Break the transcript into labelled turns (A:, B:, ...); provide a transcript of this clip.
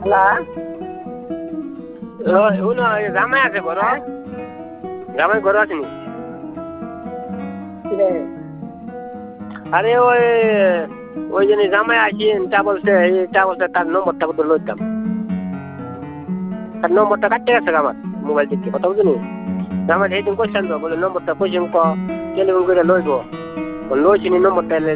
A: জামাই আছে ঘর জামাই ঘর আসেনি আরে ওই জন্য জামাই আসেন তা বলছে তার নম্বরটা কত লইতাম তার নম্বরটা কাটতে গেছে আমার মোবাইল থেকে কথা বুঝলি জামাই এই দিন কোশ্চেন বলে নম্বরটা কোশ্চেন টেলিফোন করে লইব লইছিনি নম্বরটা